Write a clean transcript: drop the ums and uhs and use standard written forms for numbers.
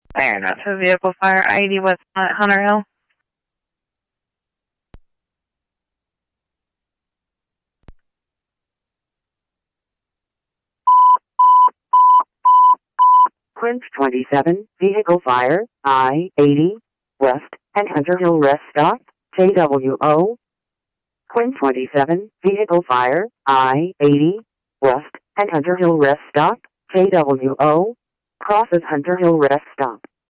Fair enough. A vehicle fire ID, what's on at Hunter Hill? Quince 27, vehicle fire, I-80, West, and Hunter Hill Rest Stop, JWO. Quinn 27, vehicle fire, I-80, West, and Hunter Hill Rest Stop, JWO. Crosses Hunter Hill Rest Stop.